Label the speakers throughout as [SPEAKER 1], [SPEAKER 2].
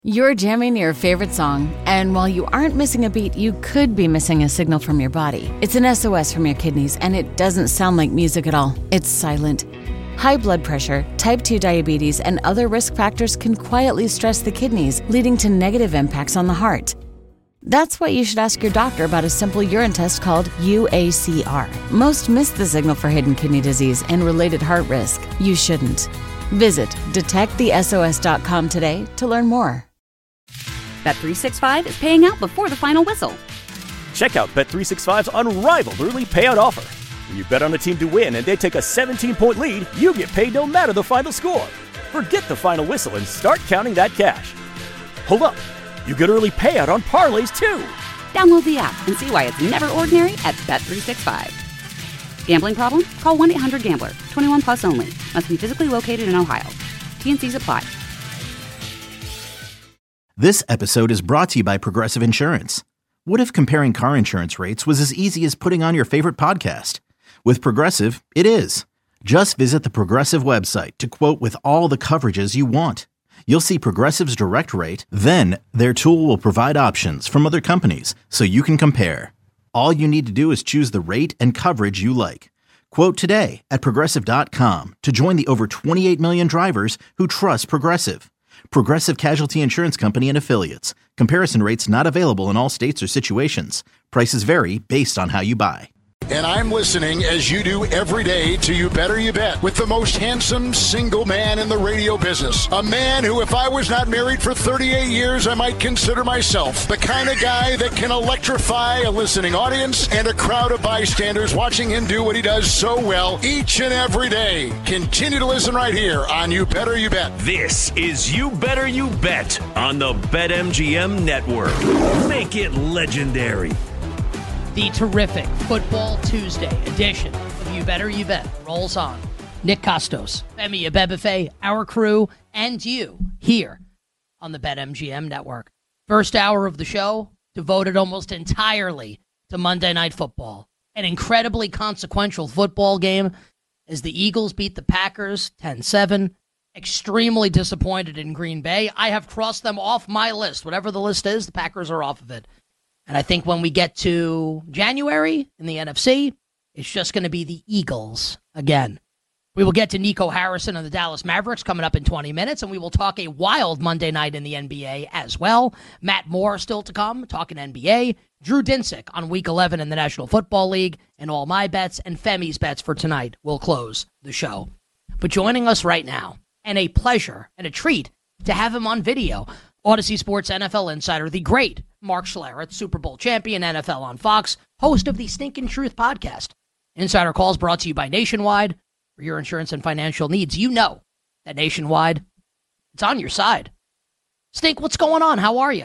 [SPEAKER 1] You're jamming your favorite song, and while you aren't missing a beat, you could be missing a signal from your body. It's an SOS from your kidneys, and it doesn't sound like music at all. It's silent. High blood pressure, type 2 diabetes, and other risk factors can quietly stress the kidneys, leading to negative impacts on the heart. That's why you should ask your doctor about a simple urine test called UACR. Most miss the signal for hidden kidney disease and related heart risk. You shouldn't. Visit detectthesos.com today to learn more.
[SPEAKER 2] Bet365 is paying out before the final whistle.
[SPEAKER 3] Check out Bet365's unrivaled early payout offer. When you bet on a team to win and they take a 17-point lead, you get paid no matter the final score. Forget the final whistle and start counting that cash. Hold up. You get early payout on parlays, too.
[SPEAKER 2] Download the app and see why it's never ordinary at Bet365. Gambling problem? Call 1-800-GAMBLER. 21 plus only. Must be physically located in Ohio. T&Cs apply.
[SPEAKER 4] This episode is brought to you by Progressive Insurance. What if comparing car insurance rates was as easy as putting on your favorite podcast? With Progressive, it is. Just visit the Progressive website to quote with all the coverages you want. You'll see Progressive's direct rate, then their tool will provide options from other companies so you can compare. All you need to do is choose the rate and coverage you like. Quote today at Progressive.com to join the over 28 million drivers who trust Progressive. Progressive Casualty Insurance Company and Affiliates. Comparison rates not available in all states or situations. Prices vary based on how you buy.
[SPEAKER 5] And I'm listening, as you do every day, to You Better You Bet with the most handsome single man in the radio business. A man who, if I was not married for 38 years, I might consider myself the kind of guy that can electrify a listening audience and a crowd of bystanders watching him do what he does so well each and every day. Continue to listen right here on You Better You Bet.
[SPEAKER 6] This is You Better You Bet on the BetMGM Network. Make it legendary.
[SPEAKER 7] The terrific Football Tuesday edition of You Better You Bet rolls on. Nick Costos, Femi Abebefe, our crew, and you here on the BetMGM Network. First hour of the show devoted almost entirely to Monday Night Football. An incredibly consequential football game as the Eagles beat the Packers 10-7. Extremely disappointed in Green Bay. I have crossed them off my list. Whatever the list is, the Packers are off of it. And I think when we get to January in the NFC, it's just going to be the Eagles again. We will get to Nico Harrison and the Dallas Mavericks coming up in 20 minutes, and we will talk a wild Monday night in the NBA as well. Matt Moore still to come, talking NBA. Drew Dinsick on Week 11 in the National Football League, and all my bets and Femi's bets for tonight will close the show. But joining us right now, and a pleasure and a treat to have him on video, Odyssey Sports NFL insider, the great Mark Schlereth, Super Bowl champion, NFL on Fox, host of the Stinkin' Truth podcast. Insider Calls brought to you by Nationwide. For your insurance and financial needs, you know that Nationwide, it's on your side. Stink, what's going on? How are you?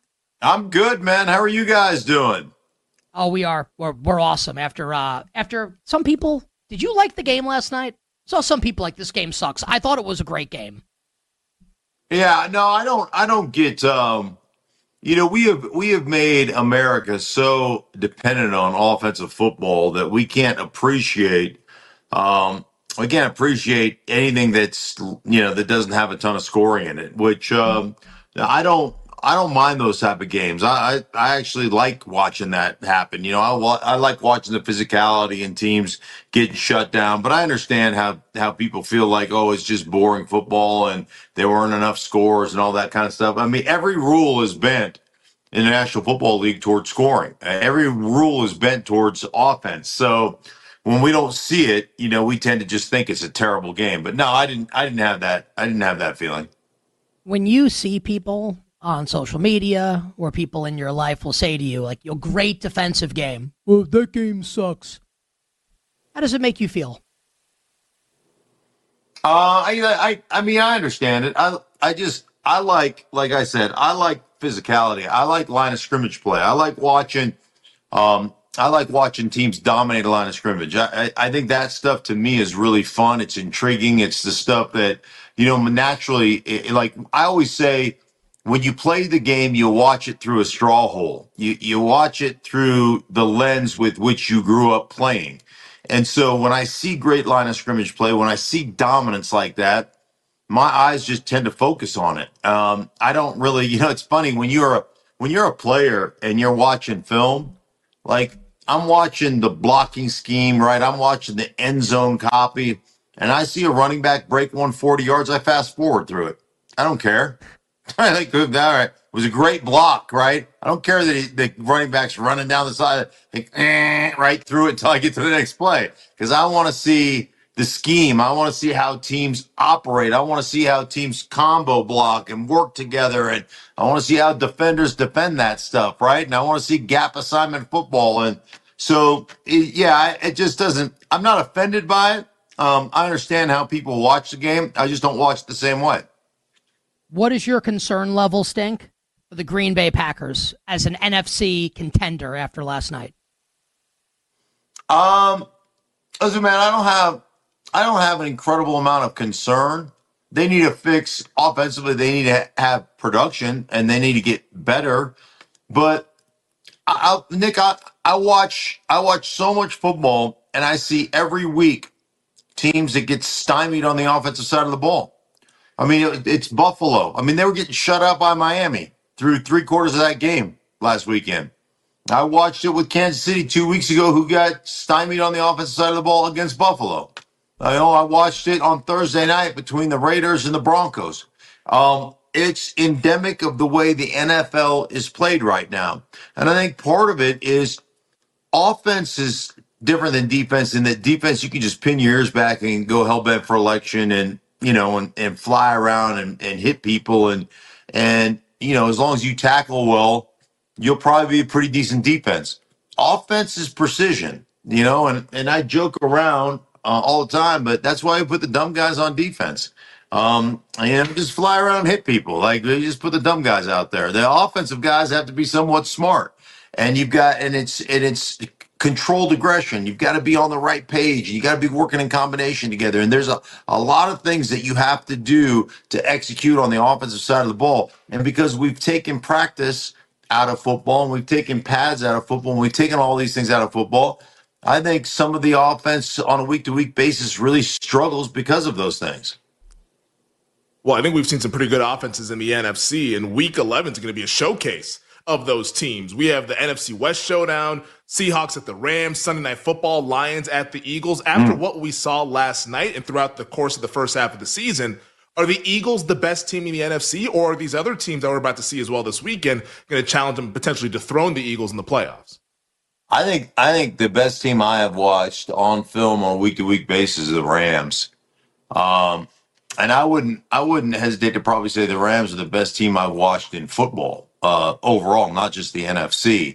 [SPEAKER 8] I'm good, man. How are you guys doing?
[SPEAKER 7] Oh, we're awesome. After some people, did you like the game last night? Saw some people like this game sucks. I thought it was a great game.
[SPEAKER 8] Yeah, no, I don't get, we have made America so dependent on offensive football that we can't appreciate anything that's, that doesn't have a ton of scoring in it, which, I don't mind those type of games. I actually like watching that happen. I like watching the physicality and teams getting shut down, but I understand how people feel like, oh, it's just boring football and there weren't enough scores and all that kind of stuff. I mean, every rule is bent in the National Football League towards scoring. Every rule is bent towards offense. So when we don't see it, we tend to just think it's a terrible game. But no, I didn't have that. I didn't have that feeling.
[SPEAKER 7] When you see people on social media where people in your life will say to you, like, your great defensive game, well, that game sucks. How does it make you feel?
[SPEAKER 8] I mean, I understand it. I like I said, I like physicality. I like line of scrimmage play. I like watching teams dominate a line of scrimmage. I think that stuff to me is really fun. It's intriguing. It's the stuff that, naturally, like I always say, when you play the game, you watch it through a straw hole. You watch it through the lens with which you grew up playing. And so when I see great line of scrimmage play, when I see dominance like that, my eyes just tend to focus on it. I don't really, it's funny when you're a player and you're watching film, like I'm watching the blocking scheme, right? I'm watching the end zone copy, and I see a running back break 140 yards. I fast forward through it. I don't care. I think, all right, it was a great block, right? I don't care that the running back's running down the side, right through it until I get to the next play, because I want to see the scheme. I want to see how teams operate. I want to see how teams combo block and work together, and I want to see how defenders defend that stuff, right? And I want to see gap assignment football. And so, it just doesn't. I'm not offended by it. I understand how people watch the game. I just don't watch the same way.
[SPEAKER 7] What is your concern level, Stink, for the Green Bay Packers as an NFC contender after last night?
[SPEAKER 8] Listen, man, I don't have an incredible amount of concern. They need to fix offensively. They need to have production, and they need to get better. But Nick, I watch so much football, and I see every week teams that get stymied on the offensive side of the ball. I mean, it's Buffalo. I mean, they were getting shut out by Miami through 3/4 of that game last weekend. I watched it with Kansas City 2 weeks ago, who got stymied on the offensive side of the ball against Buffalo. I watched it on Thursday night between the Raiders and the Broncos. It's endemic of the way the NFL is played right now. And I think part of it is offense is different than defense, in that defense, you can just pin your ears back and go hell-bent for election and, and fly around and hit people. And, as long as you tackle well, you'll probably be a pretty decent defense. Offense is precision, and I joke around all the time, but that's why I put the dumb guys on defense. Just fly around and hit people. Like, you just put the dumb guys out there. The offensive guys have to be somewhat smart. And it's controlled aggression. You've got to be on the right page. You got to be working in combination together. And there's a lot of things that you have to do to execute on the offensive side of the ball. And because we've taken practice out of football, and we've taken pads out of football, and we've taken all these things out of football, I think some of the offense on a week-to-week basis really struggles because of those things.
[SPEAKER 9] Well, I think we've seen some pretty good offenses in the NFC, and Week 11 is going to be a showcase of those teams. We have the NFC West showdown, Seahawks at the Rams, Sunday Night Football, Lions at the Eagles. After what we saw last night and throughout the course of the first half of the season, are the Eagles the best team in the NFC, or are these other teams that we're about to see as well this weekend going to challenge them, potentially dethrone the Eagles in the playoffs?
[SPEAKER 8] I think the best team I have watched on film on a week-to-week basis is the Rams. And I wouldn't hesitate to probably say the Rams are the best team I've watched in football overall, not just the NFC.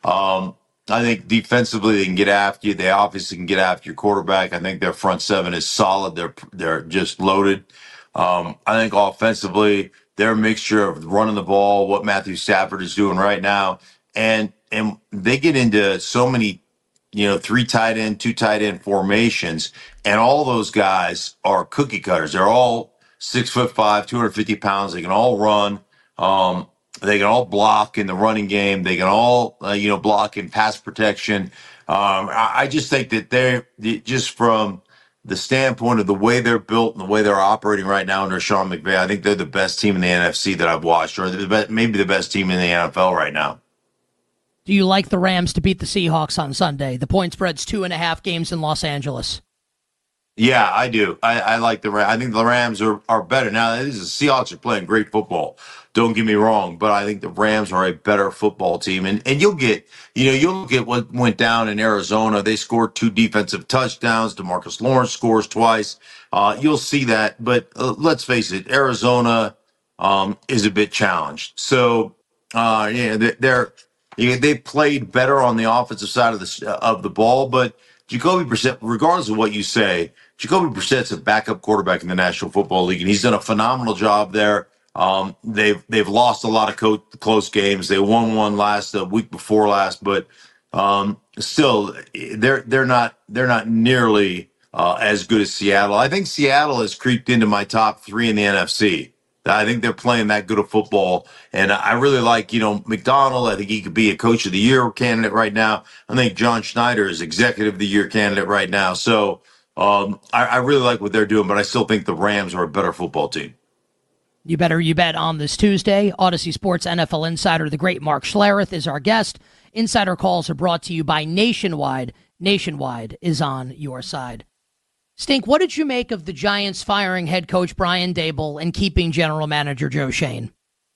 [SPEAKER 8] I think defensively they can get after you. They obviously can get after your quarterback. I think their front seven is solid. They're just loaded. I think offensively they're a mixture of running the ball, what Matthew Stafford is doing right now, and they get into so many 3 tight end, 2 tight end formations. And all those guys are cookie cutters. They're all 6'5", 250 pounds. They can all run. They can all block in the running game. They can all, block in pass protection. I just think that they're just from the standpoint of the way they're built and the way they're operating right now under Sean McVay, I think they're the best team in the NFC that I've watched, or maybe the best team in the NFL right now.
[SPEAKER 7] Do you like the Rams to beat the Seahawks on Sunday? The point spread's 2.5 games in Los Angeles.
[SPEAKER 8] Yeah, I do. I like the Rams. I think the Rams are better. Now, the Seahawks are playing great football. Don't get me wrong, but I think the Rams are a better football team. And you'll get, you'll look at what went down in Arizona. They scored 2 defensive touchdowns. DeMarcus Lawrence scores twice. You'll see that. But let's face it, Arizona is a bit challenged. So, they played better on the offensive side of the ball. But Jacoby Brissett, regardless of what you say, Jacoby Brissett's a backup quarterback in the National Football League, and he's done a phenomenal job there. They've lost a lot of close games. They won one week before last, but still they're not nearly as good as Seattle. I think Seattle has creeped into my top 3 in the NFC. I think they're playing that good of football, and I really like McDonald. I think he could be a Coach of the Year candidate right now. I think John Schneider is Executive of the Year candidate right now. So I really like what they're doing, but I still think the Rams are a better football team.
[SPEAKER 7] You better you bet on this Tuesday. Odyssey Sports NFL insider, the great Mark Schlereth, is our guest. Insider calls are brought to you by Nationwide. Nationwide is on your side. Stink, what did you make of the Giants firing head coach Brian Daboll and keeping general manager Joe Schoen?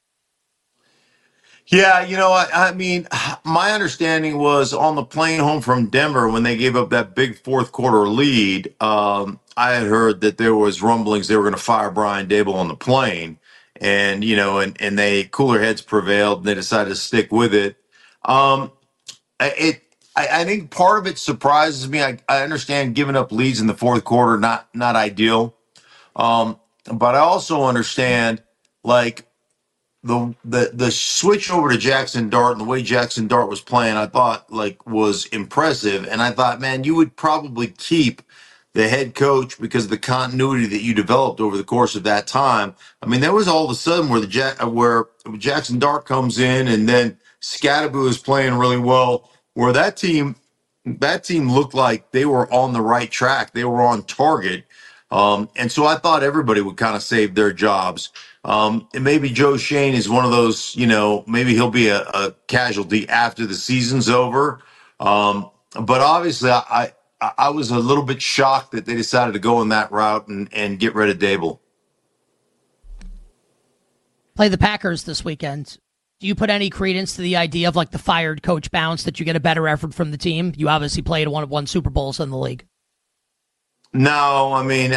[SPEAKER 8] Yeah, I mean, my understanding was on the plane home from Denver when they gave up that big fourth quarter lead. I had heard that there was rumblings they were going to fire Brian Daboll on the plane, and and they cooler heads prevailed and they decided to stick with it. I think part of it surprises me. I understand giving up leads in the fourth quarter, not ideal. But I also understand like the switch over to Jackson Dart and the way Jackson Dart was playing, I thought like was impressive. And I thought, man, you would probably keep the head coach because of the continuity that you developed over the course of that time. I mean, there was all of a sudden where Jackson Dart comes in and then Scatterbo is playing really well, where that team looked like they were on the right track. They were on target. And so I thought everybody would kind of save their jobs. And maybe Joe Schoen is one of those, maybe he'll be a casualty after the season's over. But obviously I was a little bit shocked that they decided to go in that route and get rid of Daboll.
[SPEAKER 7] Play the Packers this weekend. Do you put any credence to the idea of like the fired coach bounce, that you get a better effort from the team? You obviously played one Super Bowls in the league.
[SPEAKER 8] No, I mean,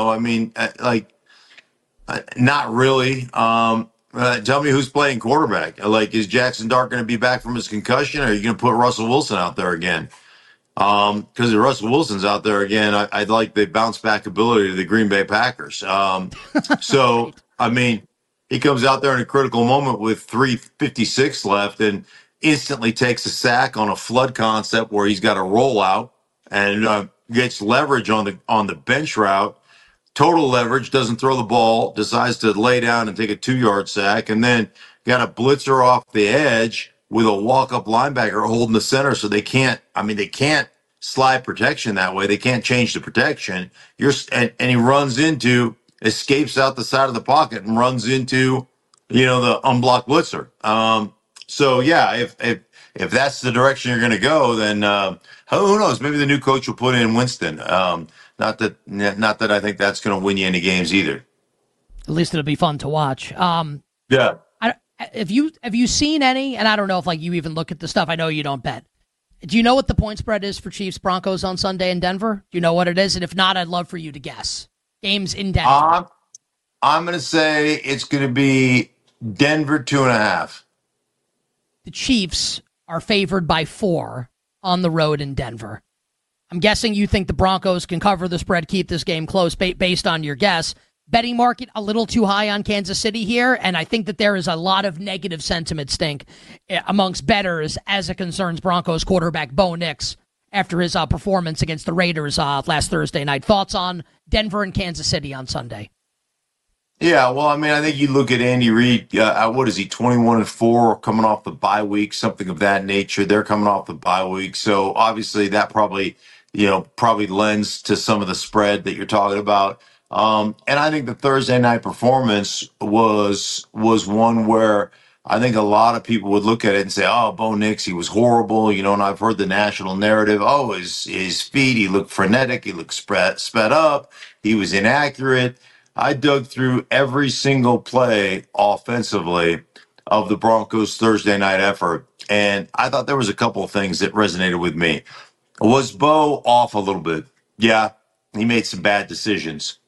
[SPEAKER 8] not really. Tell me who's playing quarterback. Like, is Jackson Dart going to be back from his concussion, or are you going to put Russell Wilson out there again? Because if Russell Wilson's out there again, I'd like the bounce back ability of the Green Bay Packers. So, I mean, he comes out there in a critical moment with 3:56 left and instantly takes a sack on a flood concept where he's got a rollout and gets leverage on the bench route. Total leverage, doesn't throw the ball, decides to lay down and take a 2-yard sack, and then got a blitzer off the edge with a walk-up linebacker holding the center, so they can't slide protection that way. They can't change the protection. And he escapes out the side of the pocket and runs into, the unblocked blitzer. So yeah, if that's the direction you're going to go, then who knows? Maybe the new coach will put in Winston. Not that I think that's going to win you any games either.
[SPEAKER 7] At least it'll be fun to watch.
[SPEAKER 8] Yeah.
[SPEAKER 7] Have you seen any? And I don't know if like you even look at the stuff. I know you don't bet. Do you know what the point spread is for Chiefs Broncos on Sunday in Denver? Do you know what it is? And if not, I'd love for you to guess. Games in Denver.
[SPEAKER 8] I'm going to say it's going to be Denver 2.5.
[SPEAKER 7] The Chiefs are favored by 4 on the road in Denver. I'm guessing you think the Broncos can cover the spread, keep this game close based on your guess. Betting market a little too high on Kansas City here, and I think that there is a lot of negative sentiment, Stink, amongst bettors as it concerns Broncos quarterback Bo Nix after his performance against the Raiders last Thursday night. Thoughts on Denver and Kansas City on Sunday?
[SPEAKER 8] Yeah, well, I mean, I think you look at Andy Reid, what is he, 21-4, coming off the bye week, something of that nature. They're coming off the bye week. So obviously that probably lends to some of the spread that you're talking about. And I think the Thursday night performance was one where I think a lot of people would look at it and say, oh, Bo Nix, he was horrible. And I've heard the national narrative. Oh, his feet, he looked frenetic. He looked sped up. He was inaccurate. I dug through every single play offensively of the Broncos Thursday night effort, and I thought there was a couple of things that resonated with me. Was Bo off a little bit? Yeah, he made some bad decisions.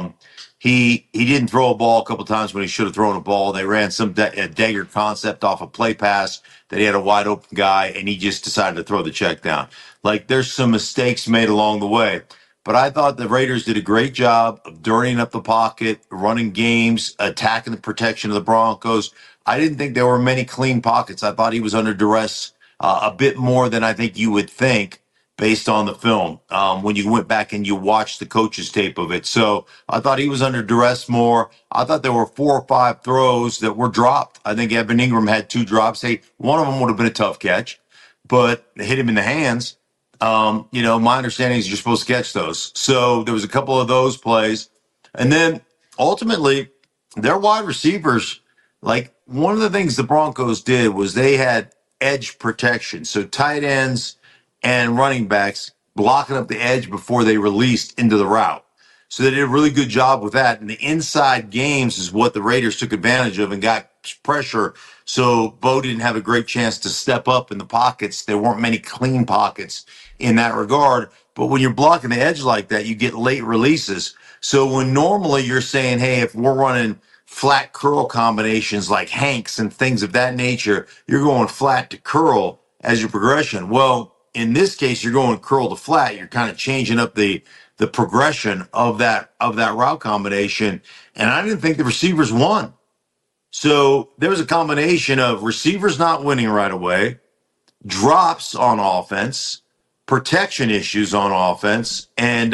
[SPEAKER 8] He didn't throw a ball a couple of times when he should have thrown a ball. They ran some dagger concept off a play pass that he had a wide open guy, and he just decided to throw the check down. Like, there's some mistakes made along the way. But I thought the Raiders did a great job of dirtying up the pocket, running games, attacking the protection of the Broncos. I didn't think there were many clean pockets. I thought he was under duress a bit more than I think you would think based on the film when you went back and you watched the coach's tape of it. So I thought he was under duress more. I thought there were 4 or 5 throws that were dropped. I think Evan Ingram had 2 drops. Hey, one of them would have been a tough catch, but it hit him in the hands. my understanding is you're supposed to catch those. So there was a couple of those plays. And then ultimately, their wide receivers, like one of the things the Broncos did was they had edge protection. So tight ends and running backs blocking up the edge before they released into the route. So they did a really good job with that. And the inside games is what the Raiders took advantage of and got pressure. So Bo didn't have a great chance to step up in the pockets. There weren't many clean pockets in that regard. But when you're blocking the edge like that, you get late releases. So when normally you're saying, hey, if we're running flat curl combinations like Hanks and things of that nature, you're going flat to curl as your progression. Well, in this case, you're going curl to flat. You're kind of changing up the progression of that route combination. And I didn't think the receivers won. So there was a combination of receivers not winning right away, drops on offense, protection issues on offense, and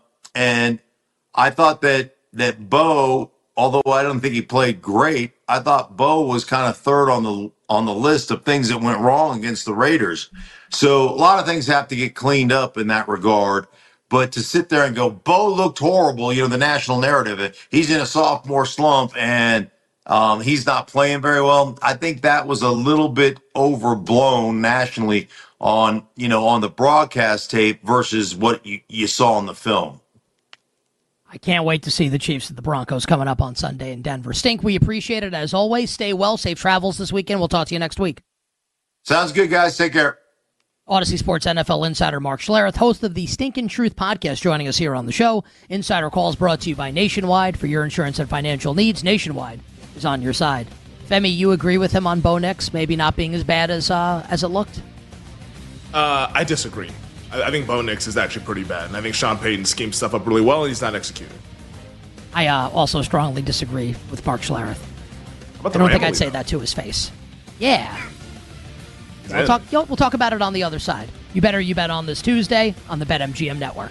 [SPEAKER 8] I thought that Bo, although I don't think he played great, I thought Bo was kind of third on the list of things that went wrong against the Raiders. So a lot of things have to get cleaned up in that regard. But to sit there and go, Bo looked horrible, the national narrative, he's in a sophomore slump and he's not playing very well. I think that was a little bit overblown nationally on the broadcast tape versus what you saw on the film.
[SPEAKER 7] I can't wait to see the Chiefs and the Broncos coming up on Sunday in Denver. Stink, we appreciate it as always. Stay well, safe travels this weekend. We'll talk to you next week.
[SPEAKER 8] Sounds good, guys. Take care.
[SPEAKER 7] Odyssey Sports NFL insider Mark Schlereth, host of the Stinkin' Truth podcast, joining us here on the show. Insider Calls brought to you by Nationwide. For your insurance and financial needs, Nationwide is on your side. Femi, you agree with him on Bo Nix maybe not being as bad as it looked?
[SPEAKER 9] I disagree. I think Bo Nix is actually pretty bad, and I think Sean Payton schemed stuff up really well, and he's not executing.
[SPEAKER 7] I also strongly disagree with Mark Schlereth. I don't think I'd say that to his face. Yeah. We'll talk about it on the other side. You bet on this Tuesday on the BetMGM Network.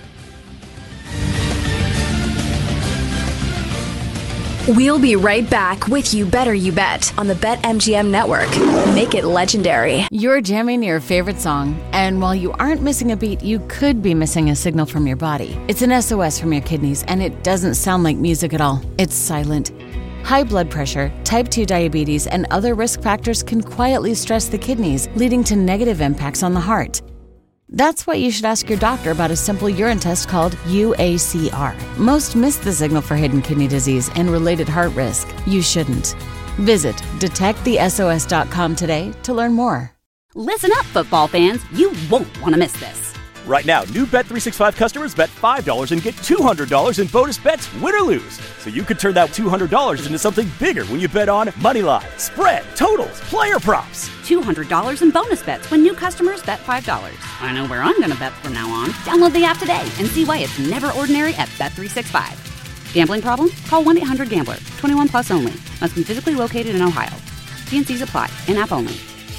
[SPEAKER 10] We'll be right back with You Better You Bet on the BetMGM Network. Make it legendary.
[SPEAKER 1] You're jamming your favorite song, and while you aren't missing a beat, you could be missing a signal from your body. It's an SOS from your kidneys, and it doesn't sound like music at all. It's silent. High blood pressure, type 2 diabetes, and other risk factors can quietly stress the kidneys, leading to negative impacts on the heart. That's why you should ask your doctor about a simple urine test called UACR. Most miss the signal for hidden kidney disease and related heart risk. You shouldn't. Visit detectthesos.com today to learn more.
[SPEAKER 2] Listen up, football fans. You won't want to miss this.
[SPEAKER 3] Right now, new Bet365 customers bet $5 and get $200 in bonus bets, win or lose. So you could turn that $200 into something bigger when you bet on moneyline, spread, totals, player props.
[SPEAKER 2] $200 in bonus bets when new customers bet $5. I know where I'm going to bet from now on. Download the app today and see why it's never ordinary at Bet365. Gambling problem? Call 1-800-GAMBLER. 21 plus only. Must be physically located in Ohio. T&Cs apply. In-app only.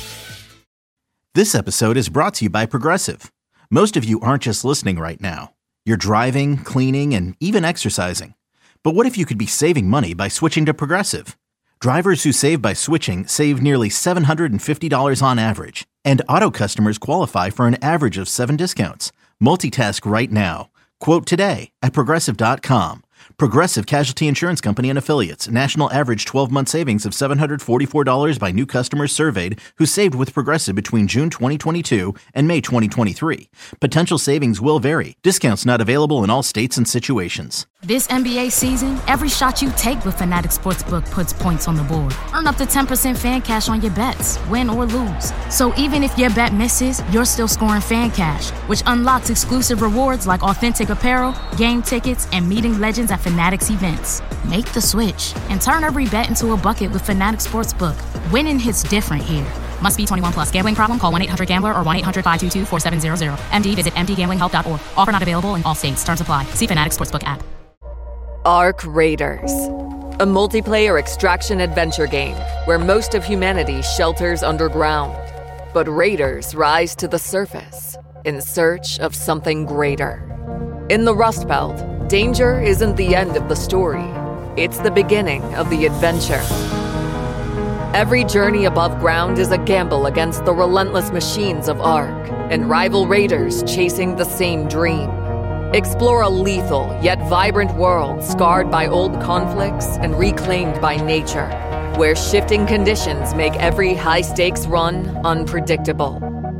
[SPEAKER 4] This episode is brought to you by Progressive. Most of you aren't just listening right now. You're driving, cleaning, and even exercising. But what if you could be saving money by switching to Progressive? Drivers who save by switching save nearly $750 on average. And auto customers qualify for an average of 7 discounts. Multitask right now. Quote today at Progressive.com. Progressive Casualty Insurance Company and Affiliates. National average 12-month savings of $744 by new customers surveyed who saved with Progressive between June 2022 and May 2023. Potential savings will vary. Discounts not available in all states and situations.
[SPEAKER 11] This NBA season, every shot you take with Fanatics Sportsbook puts points on the board. Earn up to 10% fan cash on your bets, win or lose. So even if your bet misses, you're still scoring fan cash, which unlocks exclusive rewards like authentic apparel, game tickets, and meeting legends at Fanatics events. Make the switch and turn every bet into a bucket with Fanatics Sportsbook. Winning hits different here. Must be 21 plus. Gambling problem? Call 1-800-GAMBLER or 1-800-522-4700. MD, visit mdgamblinghelp.org. Offer not available in all states. Terms apply. See Fanatics Sportsbook app.
[SPEAKER 12] Ark Raiders, a multiplayer extraction adventure game where most of humanity shelters underground. But raiders rise to the surface in search of something greater. In the Rust Belt, danger isn't the end of the story. It's the beginning of the adventure. Every journey above ground is a gamble against the relentless machines of ARC and rival raiders chasing the same dream. Explore a lethal yet vibrant world scarred by old conflicts and reclaimed by nature, where shifting conditions make every high-stakes run unpredictable.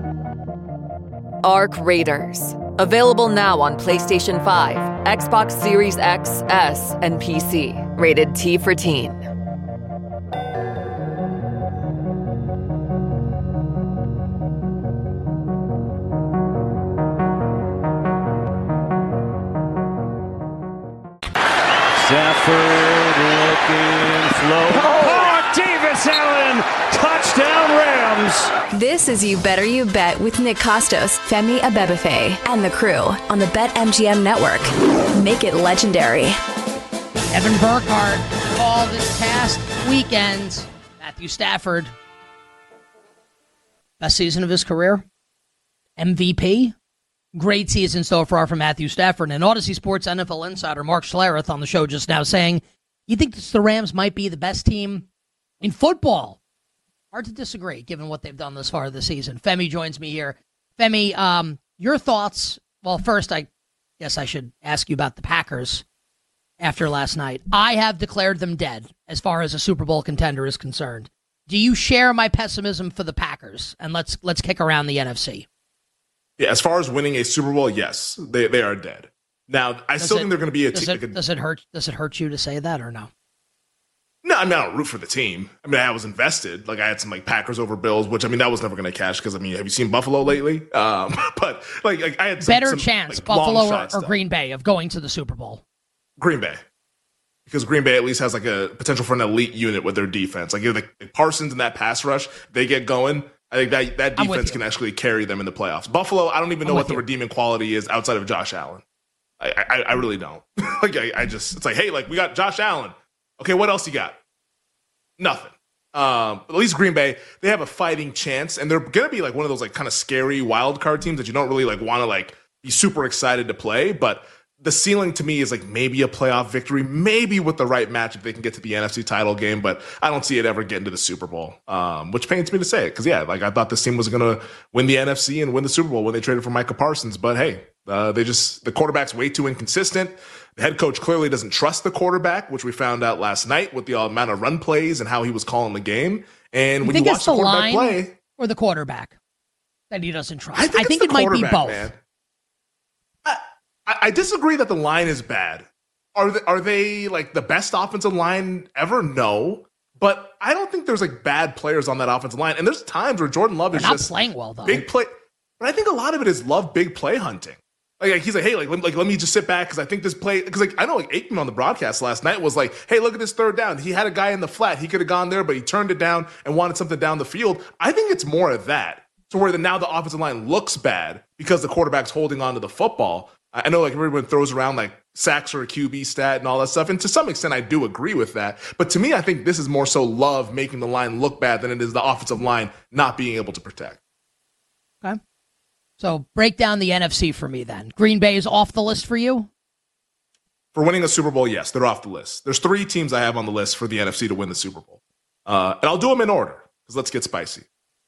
[SPEAKER 12] ARC Raiders. Available now on PlayStation 5, Xbox Series X, S, and PC. Rated T for Teen.
[SPEAKER 13] Stafford looking slow. Oh, Davis Allen! Touchdown Rams!
[SPEAKER 10] This is You Better You Bet with Nick Costos, Femi Abebefe, and the crew on the BetMGM Network. Make it legendary.
[SPEAKER 7] Evan Burkhardt called this past weekend. Matthew Stafford. Best season of his career. MVP. Great season so far for Matthew Stafford. And Odyssey Sports NFL insider Mark Schlereth on the show just now saying, you think the Rams might be the best team in football? Hard to disagree, given what they've done this far this season. Femi joins me here. Femi, your thoughts? Well, first, I guess I should ask you about the Packers after last night. I have declared them dead as far as a Super Bowl contender is concerned. Do you share my pessimism for the Packers? And let's kick around the NFC.
[SPEAKER 9] Yeah, as far as winning a Super Bowl, yes, they are dead. Now, I still think they're going to be a team.
[SPEAKER 7] Does it hurt you to say that or no?
[SPEAKER 9] No, I mean, I don't root for the team. I mean, I was invested. Like, I had some Packers over Bills, which, I mean, that was never going to cash because, I mean, have you seen Buffalo lately? But like I had
[SPEAKER 7] some chance, Buffalo or Green Bay, of going to the Super Bowl.
[SPEAKER 9] Green Bay. Because Green Bay at least has a potential for an elite unit with their defense. Like, if Parsons and that pass rush, they get going, I think that defense can actually carry them in the playoffs. Buffalo, I don't even know what the redeeming quality is outside of Josh Allen. I really don't. It's like, hey, we got Josh Allen. Okay, what else you got? Nothing. At least Green Bay, they have a fighting chance, and they're going to be one of those kind of scary wild card teams that you don't really want to be super excited to play, but the ceiling to me is maybe a playoff victory, maybe with the right match if they can get to the NFC title game, but I don't see it ever getting to the Super Bowl, which pains me to say it because, yeah, I thought this team was going to win the NFC and win the Super Bowl when they traded for Micah Parsons, but hey, the quarterback's way too inconsistent. The head coach clearly doesn't trust the quarterback, which we found out last night with the amount of run plays and how he was calling the game. And when you watch the quarterback play,
[SPEAKER 7] or the quarterback that he doesn't trust, I think it might be both. Man.
[SPEAKER 9] I disagree that the line is bad. Are they the best offensive line ever? No, but I don't think there's bad players on that offensive line. And there's times where Jordan Love is
[SPEAKER 7] not
[SPEAKER 9] just
[SPEAKER 7] playing well though.
[SPEAKER 9] Big play, but I think a lot of it is Love big play hunting. He's hey, let me just sit back because I think this play, because I know Aikman on the broadcast last night was hey, look at this third down. He had a guy in the flat. He could have gone there, but he turned it down and wanted something down the field. I think it's more of that to where now the offensive line looks bad because the quarterback's holding on to the football. I know everyone throws around sacks or a QB stat and all that stuff. And to some extent, I do agree with that. But to me, I think this is more so Love making the line look bad than it is the offensive line not being able to protect.
[SPEAKER 7] Okay. So break down the NFC for me then. Green Bay is off the list for you?
[SPEAKER 9] For winning a Super Bowl, yes, they're off the list. There's 3 teams I have on the list for the NFC to win the Super Bowl. And I'll do them in order because let's get spicy.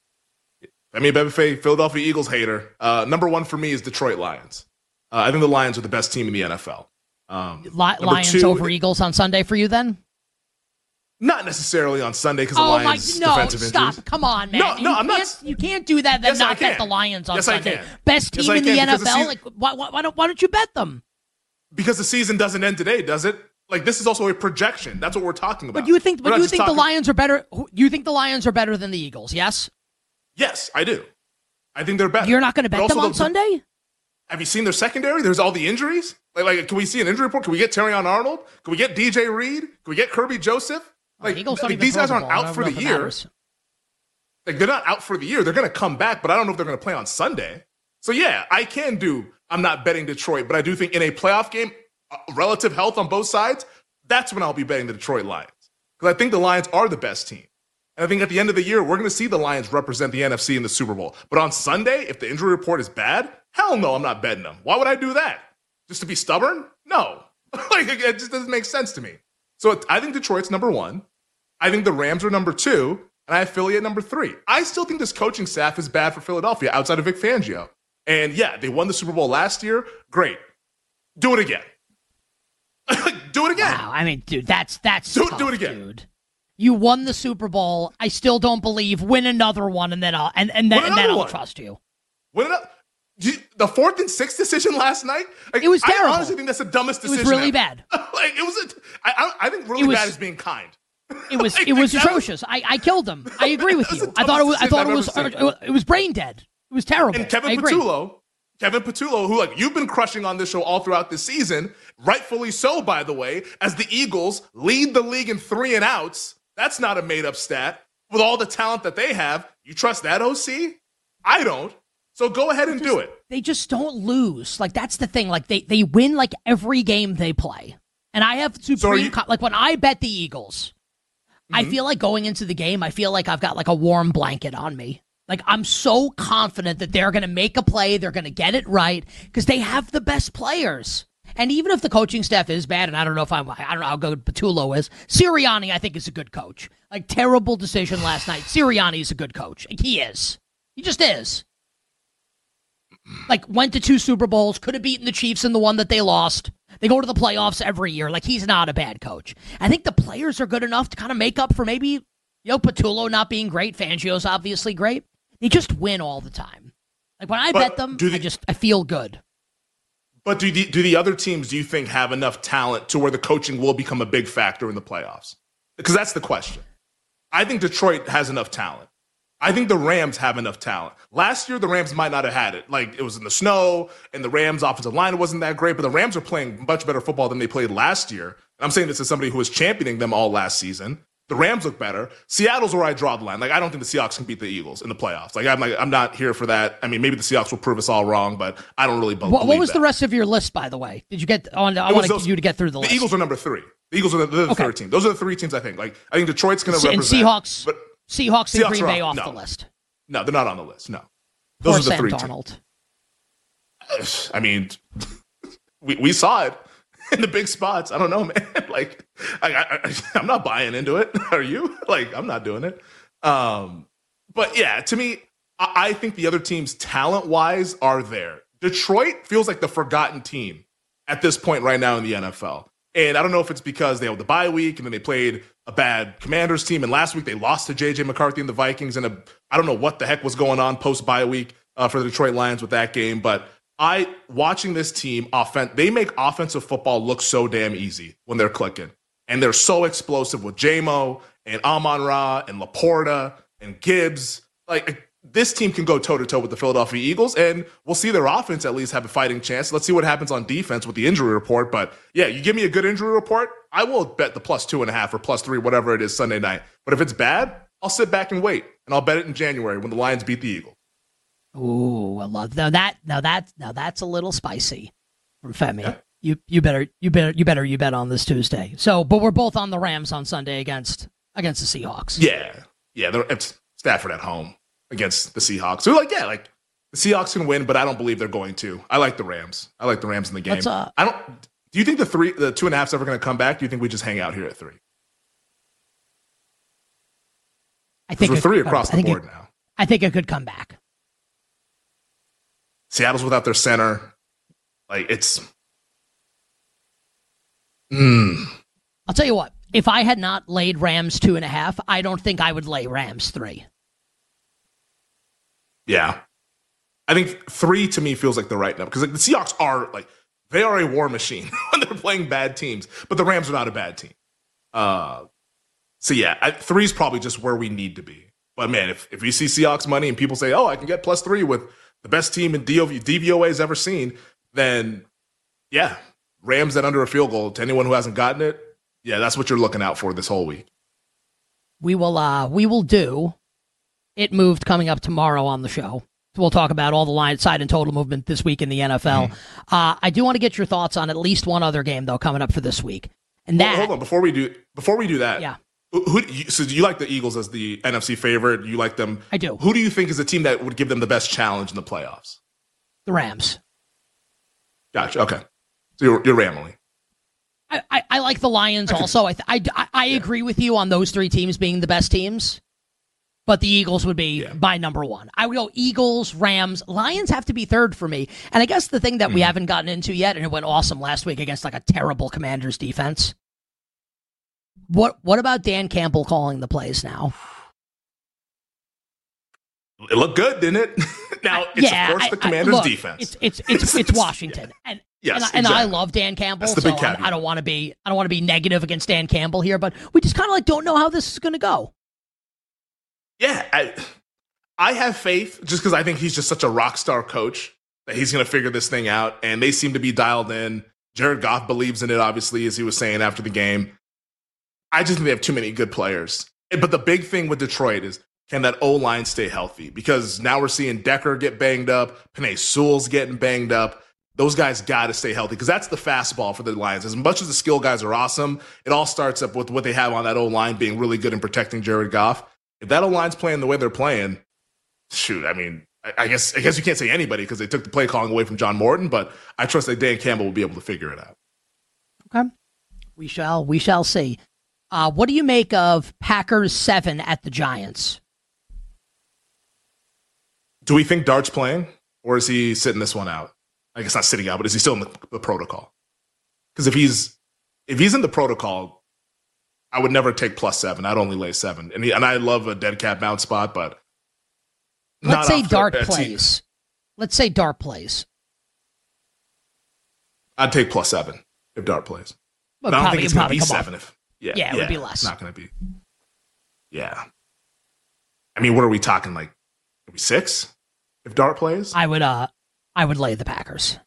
[SPEAKER 9] I mean, Philadelphia Eagles hater. Number 1 for me is Detroit Lions. I think the Lions are the best team in the NFL.
[SPEAKER 7] Lions 2, over Eagles on Sunday for you then?
[SPEAKER 9] Not necessarily on Sunday because the Lions' defensive injuries.
[SPEAKER 7] Stop. Come on, man.
[SPEAKER 9] I'm not.
[SPEAKER 7] You can't do that then not bet the Lions on Sunday.
[SPEAKER 9] I can.
[SPEAKER 7] Best team in the NFL? Why don't you bet them?
[SPEAKER 9] Because the season doesn't end today, does it? This is also a projection. That's what we're talking about.
[SPEAKER 7] But you think the Lions are better? You think the Lions are better than the Eagles, yes?
[SPEAKER 9] Yes, I do. I think they're better.
[SPEAKER 7] You're not going to bet them on Sunday?
[SPEAKER 9] Have you seen their secondary? There's all the injuries. Can we see an injury report? Can we get Terrion Arnold? Can we get DJ Reed? Can we get Kirby Joseph? These guys aren't out for the year. They're not out for the year. They're going to come back, but I don't know if they're going to play on Sunday. So yeah, I'm not betting Detroit, but I do think in a playoff game, relative health on both sides, that's when I'll be betting the Detroit Lions. Because I think the Lions are the best team. And I think at the end of the year, we're going to see the Lions represent the NFC in the Super Bowl. But on Sunday, if the injury report is bad, hell no, I'm not betting them. Why would I do that? Just to be stubborn? No. It just doesn't make sense to me. So I think Detroit's number 1. I think the Rams are number 2. and I have Philly at number 3. I still think this coaching staff is bad for Philadelphia outside of Vic Fangio. And yeah, they won the Super Bowl last year. Great. Do it again. Do it again.
[SPEAKER 7] Wow, I mean, dude, that's
[SPEAKER 9] do
[SPEAKER 7] tough,
[SPEAKER 9] it again.
[SPEAKER 7] Dude. You won the Super Bowl. I still don't believe. Win another one, and then I'll trust you.
[SPEAKER 9] Win another. The 4th and 6th decision last night. Like,
[SPEAKER 7] it was terrible.
[SPEAKER 9] I honestly think that's the dumbest decision.
[SPEAKER 7] It was really
[SPEAKER 9] ever.
[SPEAKER 7] bad.
[SPEAKER 9] I think really bad is being kind.
[SPEAKER 7] It was atrocious. I killed him. I agree with you. I thought it was brain dead. It was terrible.
[SPEAKER 9] And Kevin Patullo, who you've been crushing on this show all throughout the season, rightfully so, by the way, as the Eagles lead the league in 3 and outs. That's not a made-up stat. With all the talent that they have, you trust that OC? I don't. So go ahead and do it.
[SPEAKER 7] They just don't lose. That's the thing. They win every game they play. And I have supreme when I bet the Eagles, I feel like going into the game, I feel like I've got a warm blanket on me. I'm so confident that they're going to make a play, they're going to get it right because they have the best players. And even if the coaching staff is bad, and I don't know how good Patullo is, Sirianni I think is a good coach. Terrible decision last night. Sirianni is a good coach. He is. He just is. Went to 2 Super Bowls, could have beaten the Chiefs in the one that they lost. They go to the playoffs every year. He's not a bad coach. I think the players are good enough to kind of make up for maybe, Patullo not being great. Fangio's obviously great. They just win all the time. When I bet them, I feel good.
[SPEAKER 9] But do the other teams, do you think, have enough talent to where the coaching will become a big factor in the playoffs? Because that's the question. I think Detroit has enough talent. I think the Rams have enough talent. Last year, the Rams might not have had it. It was in the snow, and the Rams' offensive line wasn't that great, but the Rams are playing much better football than they played last year. And I'm saying this as somebody who was championing them all last season. The Rams look better. Seattle's where I draw the line. I don't think the Seahawks can beat the Eagles in the playoffs. I'm not here for that. I mean, maybe the Seahawks will prove us all wrong, but I don't really believe that.
[SPEAKER 7] What was the rest of your list, by the way? Did you get on? I want you to get through the list.
[SPEAKER 9] The Eagles are number 3. The Eagles are the third team. Those are the 3 teams I think. I think Detroit's going to represent.
[SPEAKER 7] And Seahawks and Green Bay off the list.
[SPEAKER 9] No, they're not on the list. No. Those are the 3
[SPEAKER 7] Darnold.
[SPEAKER 9] teams. I mean, we saw it in the big spots. I don't know, man. I'm not buying into it. Are you? I'm not doing it. But yeah, to me, I think the other teams talent-wise are there. Detroit feels like the forgotten team at this point right now in the NFL. And I don't know if it's because they had the bye week and then they played a bad Commanders team. And last week they lost to J.J. McCarthy and the Vikings. And I don't know what the heck was going on post-bye week for the Detroit Lions with that game. But watching this team, they make offensive football look so damn easy when they're clicking. And they're so explosive with J-Mo and Amon-Ra and Laporta and Gibbs. This team can go toe-to-toe with the Philadelphia Eagles, and we'll see their offense at least have a fighting chance. Let's see what happens on defense with the injury report. But, yeah, you give me a good injury report, I will bet the +2.5 or +3, whatever it is, Sunday night. But if it's bad, I'll sit back and wait, and I'll bet it in January when the Lions beat the Eagles.
[SPEAKER 7] Ooh, I love that. Now that's a little spicy from Femi. Yeah. You better on this Tuesday. So, but we're both on the Rams on Sunday against the Seahawks.
[SPEAKER 9] Yeah. It's Stafford at home against the Seahawks. So the Seahawks can win, but I don't believe they're going to. I like the Rams. I like the Rams in the game. Do you think the 2.5's ever going to come back? Do you think we just hang out here at 3?
[SPEAKER 7] I think
[SPEAKER 9] we're 3 across the board now.
[SPEAKER 7] I think it could come back.
[SPEAKER 9] Seattle's without their center. It's.
[SPEAKER 7] I'll tell you what. If I had not laid Rams 2.5, I don't think I would lay Rams 3.
[SPEAKER 9] Yeah. I think 3 to me feels like the right number. Because the Seahawks are they are a war machine when they're playing bad teams. But the Rams are not a bad team. So yeah, 3 is probably just where we need to be. But man, if you see Seahawks money and people say, I can get +3 with the best team in DVOA has ever seen, then yeah, Rams at under a field goal to anyone who hasn't gotten it. Yeah, that's what you're looking out for this whole week.
[SPEAKER 7] We will do It Moved coming up tomorrow on the show. We'll talk about all the line, side, and total movement this week in the NFL. I do want to get your thoughts on at least one other game, though, coming up for this week. And
[SPEAKER 9] hold on, before we do that,
[SPEAKER 7] yeah.
[SPEAKER 9] So do you like the Eagles as the NFC favorite? Do you like them?
[SPEAKER 7] I do.
[SPEAKER 9] Who do you think is the team that would give them the best challenge in the playoffs?
[SPEAKER 7] The Rams.
[SPEAKER 9] Gotcha. Okay. So you're rambling.
[SPEAKER 7] I like the Lions also. I agree with you on those 3 teams being the best teams. But the Eagles would be my number one. I would go Eagles, Rams, Lions have to be third for me. And I guess the thing that we haven't gotten into yet, and it went awesome last week against like a terrible Commanders defense. What about Dan Campbell calling the plays now?
[SPEAKER 9] It looked good, didn't it? Now, it's of course the Commanders' defense.
[SPEAKER 7] It's Washington, and I love Dan Campbell, so I don't want to be negative against Dan Campbell here, but we just kind of like don't know how this is going to go.
[SPEAKER 9] Yeah, I have faith just because I think he's just such a rock star coach that he's going to figure this thing out, and they seem to be dialed in. Jared Goff believes in it, obviously, as he was saying after the game. I just think they have too many good players. But the big thing with Detroit is, can that O-line stay healthy? Because now we're seeing Decker get banged up, Penei Sewell's getting banged up. Those guys got to stay healthy because that's the fastball for the Lions. As much as the skill guys are awesome, it all starts up with what they have on that O-line being really good in protecting Jared Goff. If that O-line's playing the way they're playing, shoot, I mean, I guess you can't say anybody because they took the play calling away from John Morton, but I trust that Dan Campbell will be able to figure it out.
[SPEAKER 7] Okay. We shall see. What do you make of Packers 7 at the Giants?
[SPEAKER 9] Do we think Dart's playing, or is he sitting this one out? I guess not sitting out, but is he still in the protocol? Because if he's in the protocol, I would never take +7. I'd only lay 7. And I love a dead cat bounce spot, but
[SPEAKER 7] let's say Dart plays. Let's say Dart plays.
[SPEAKER 9] I'd take +7 if Dart plays.
[SPEAKER 7] But
[SPEAKER 9] I don't think it's going to be 7.
[SPEAKER 7] It would be less.
[SPEAKER 9] It's not going to be. Yeah. I mean, what are we talking, like maybe 6 if Dart plays?
[SPEAKER 7] I would lay the Packers.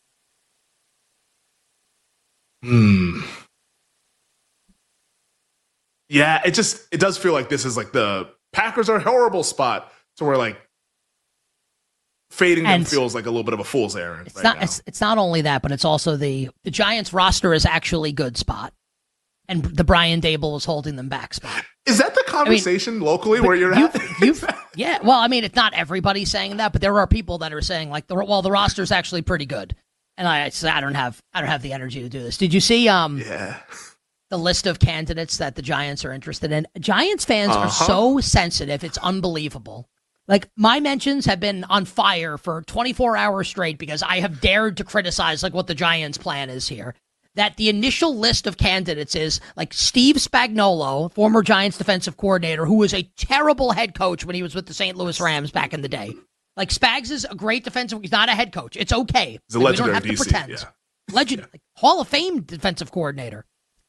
[SPEAKER 9] Yeah, it does feel like this is like the Packers are a horrible spot. So we're like fading them feels like a little bit of a fool's errand.
[SPEAKER 7] It's not only that, but it's also the Giants roster is actually good spot. And the Brian Dable is holding them back spot.
[SPEAKER 9] Is that the conversation locally where you're at?
[SPEAKER 7] Yeah, well, I mean, it's not everybody saying that, but there are people that are saying like the roster is actually pretty good. And I don't have the energy to do this. Did you see the list of candidates that the Giants are interested in? Giants fans are so sensitive. It's unbelievable. Like, my mentions have been on fire for 24 hours straight because I have dared to criticize like what the Giants' plan is here. That the initial list of candidates is like Steve Spagnuolo, former Giants defensive coordinator, who was a terrible head coach when he was with the St. Louis Rams back in the day. Like, Spags is a great defensive. He's not a head coach. It's okay.
[SPEAKER 9] He's a legendary
[SPEAKER 7] we don't have
[SPEAKER 9] DC,
[SPEAKER 7] to pretend.
[SPEAKER 9] Yeah.
[SPEAKER 7] Legend, like, Hall of Fame defensive coordinator.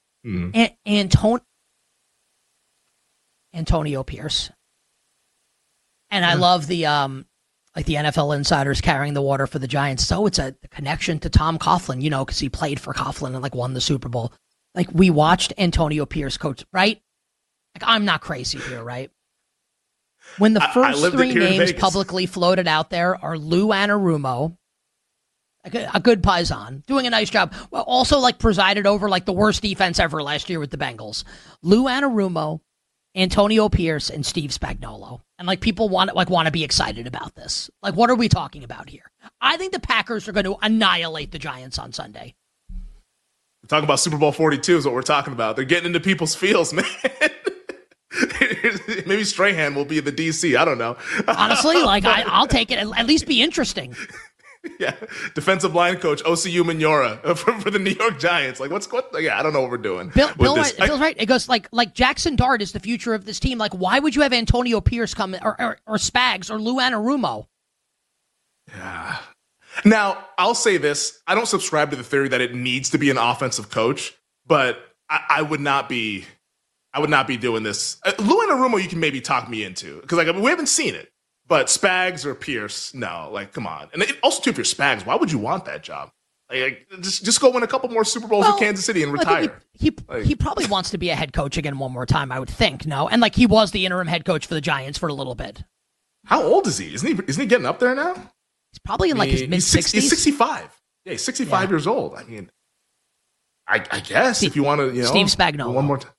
[SPEAKER 7] Antonio Pierce. And I love the NFL insiders carrying the water for the Giants. So it's a connection to Tom Coughlin, because he played for Coughlin and won the Super Bowl. Like, we watched Antonio Pierce coach, right? Like, I'm not crazy here, right? When the first 3 names publicly floated out there are Lou Anarumo, a good Paisan, doing a nice job. Well, also presided over the worst defense ever last year with the Bengals. Lou Anarumo, Antonio Pierce, and Steve Spagnuolo. And people want to be excited about this. What are we talking about here? I think the Packers are going to annihilate the Giants on Sunday.
[SPEAKER 9] We're talking about Super Bowl 42 is what we're talking about. They're getting into people's feels, man. Maybe Strahan will be the DC. I don't know.
[SPEAKER 7] Honestly, I'll take it. At least be interesting.
[SPEAKER 9] Yeah, defensive line coach Osi Umenyiora for the New York Giants. What's yeah, I don't know what we're doing.
[SPEAKER 7] Bill's right. It goes like Jackson Dart is the future of this team. Why would you have Antonio Pierce come or Spags or Lou Anarumo?
[SPEAKER 9] Yeah. Now I'll say this: I don't subscribe to the theory that it needs to be an offensive coach, but I would not be doing this. Lou Anarumo, you can maybe talk me into because we haven't seen it. But Spags or Pierce, no, come on. And also, too, if you're Spags, why would you want that job? Just go win a couple more Super Bowls with Kansas City and retire.
[SPEAKER 7] He probably wants to be a head coach again one more time, I would think, no? And, he was the interim head coach for the Giants for a little bit.
[SPEAKER 9] How old is he? Isn't he getting up there now?
[SPEAKER 7] He's probably in, his mid-60s.
[SPEAKER 9] He's 65. Yeah, he's 65 years old. I mean, I guess if you want to,
[SPEAKER 7] Steve Spagnuolo.
[SPEAKER 9] One more time.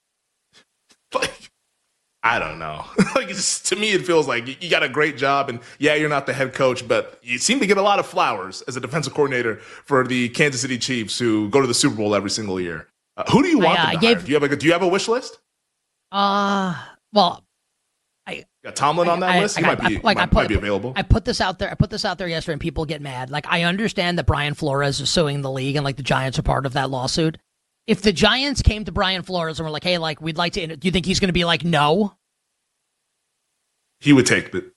[SPEAKER 9] I don't know. To me, it feels like you got a great job, and you're not the head coach, but you seem to get a lot of flowers as a defensive coordinator for the Kansas City Chiefs, who go to the Super Bowl every single year. Who do you want them to hire? Do you have a wish list?
[SPEAKER 7] Well,
[SPEAKER 9] got Tomlin on that list. He might be available.
[SPEAKER 7] I put this out there yesterday, and people get mad. Like, I understand that Brian Flores is suing the league, and like the Giants are part of that lawsuit. If the Giants came to Brian Flores and were like, "Hey, like, we'd like to," do you think he's going to be like, "No"?
[SPEAKER 9] He would take the.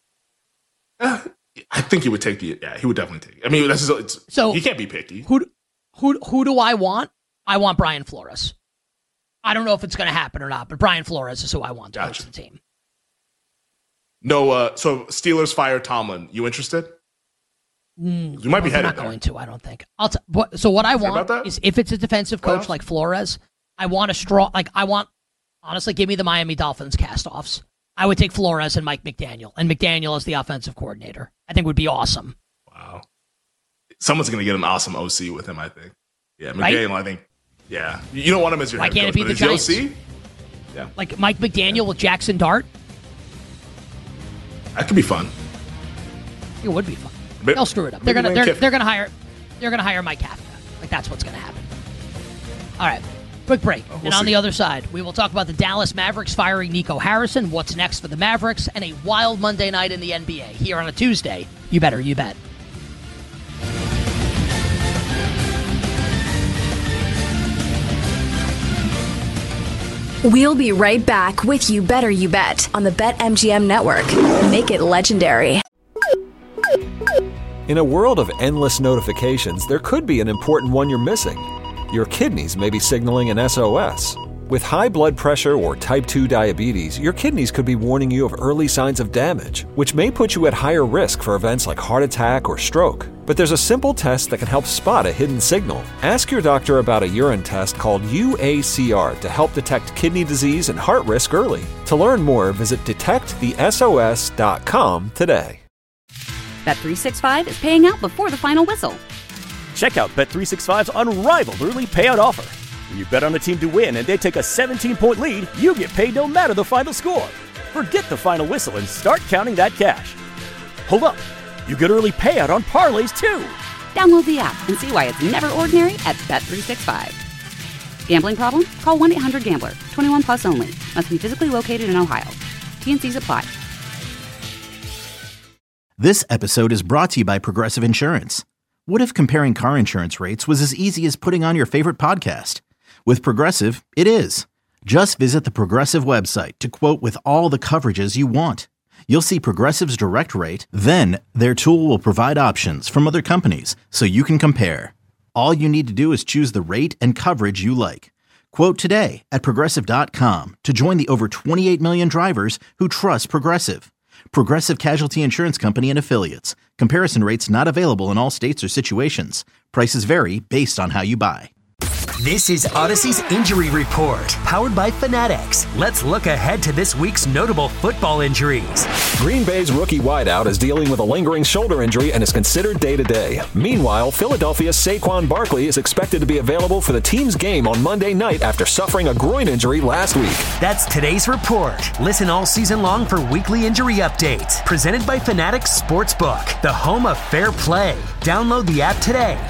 [SPEAKER 9] I think he would take the. Yeah, he would definitely take it. I mean, so he can't be picky.
[SPEAKER 7] Who do I want? I want Brian Flores. I don't know if it's going to happen or not, but Brian Flores is who I want to coach the team.
[SPEAKER 9] No, so Steelers fire Tomlin. You interested? You might be headed
[SPEAKER 7] there. I'm not going to, I don't think. So what I want is, if it's a defensive coach like Flores, I want honestly, give me the Miami Dolphins cast-offs. I would take Flores and Mike McDaniel, and McDaniel as the offensive coordinator. I think would be awesome.
[SPEAKER 9] Wow. Someone's going to get an awesome OC with him, I think. Yeah, McDaniel, right? I think. Yeah. You don't want him as your head coach.
[SPEAKER 7] Why can't it be the Giants?
[SPEAKER 9] OC? Yeah.
[SPEAKER 7] Like Mike McDaniel with Jackson Dart?
[SPEAKER 9] That could be fun.
[SPEAKER 7] It would be fun. They'll screw it up. They're gonna hire Mike Kafka. Like, that's what's gonna happen. All right, quick break. And on the other side, we will talk about the Dallas Mavericks firing Nico Harrison, what's next for the Mavericks, and a wild Monday night in the NBA. Here on a Tuesday, you better, you bet.
[SPEAKER 10] We'll be right back with You Better You Bet on the BetMGM Network. Make it legendary.
[SPEAKER 14] In a world of endless notifications, there could be an important one you're missing. Your kidneys may be signaling an SOS. With high blood pressure or type 2 diabetes, your kidneys could be warning you of early signs of damage, which may put you at higher risk for events like heart attack or stroke. But there's a simple test that can help spot a hidden signal. Ask your doctor about a urine test called UACR to help detect kidney disease and heart risk early. To learn more, visit detectthesos.com today.
[SPEAKER 2] Bet365 is paying out before the final whistle.
[SPEAKER 3] Check out Bet365's unrivaled early payout offer. When you bet on a team to win and they take a 17-point lead, you get paid no matter the final score. Forget the final whistle and start counting that cash. Hold up. You get early payout on parlays, too.
[SPEAKER 2] Download the app and see why it's never ordinary at Bet365. Gambling problem? Call 1-800-GAMBLER. 21 plus only. Must be physically located in Ohio. T&Cs apply.
[SPEAKER 4] This episode is brought to you by Progressive Insurance. What if comparing car insurance rates was as easy as putting on your favorite podcast? With Progressive, it is. Just visit the Progressive website to quote with all the coverages you want. You'll see Progressive's direct rate, then their tool will provide options from other companies so you can compare. All you need to do is choose the rate and coverage you like. Quote today at Progressive.com to join the over 28 million drivers who trust Progressive. Progressive Casualty Insurance Company and Affiliates. Comparison rates not available in all states or situations. Prices vary based on how you buy.
[SPEAKER 15] This is Odyssey's Injury Report, powered by Fanatics. Let's look ahead to this week's notable football injuries.
[SPEAKER 14] Green Bay's rookie wideout is dealing with a lingering shoulder injury and is considered day-to-day. Meanwhile, Philadelphia's Saquon Barkley is expected to be available for the team's game on Monday night after suffering a groin injury last week.
[SPEAKER 15] That's today's report. Listen all season long for weekly injury updates. Presented by Fanatics Sportsbook, the home of fair play. Download the app today.